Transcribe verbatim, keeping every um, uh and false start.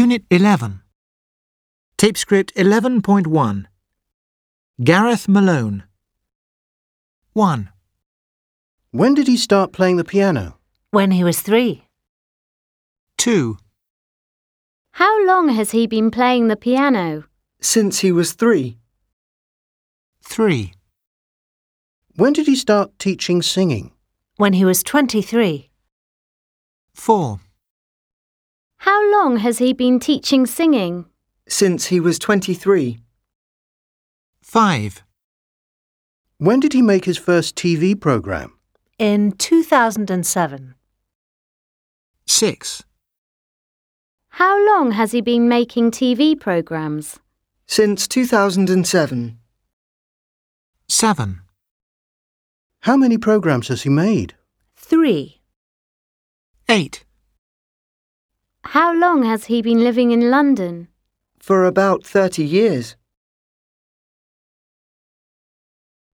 Unit eleven. Tape script eleven point one. Gareth Malone. one. When did he start playing the piano? When he was three. two. How long has he been playing the piano? Since he was three. three. When did he start teaching singing? When he was twenty-three. four. How long has he been teaching singing? Since he was twenty-three. five. When did he make his first T V program? In two thousand seven. six. How long has he been making T V programs? Since two thousand seven. seven. How many programs has he made? Three. eight. How long has he been living in London? For about thirty years.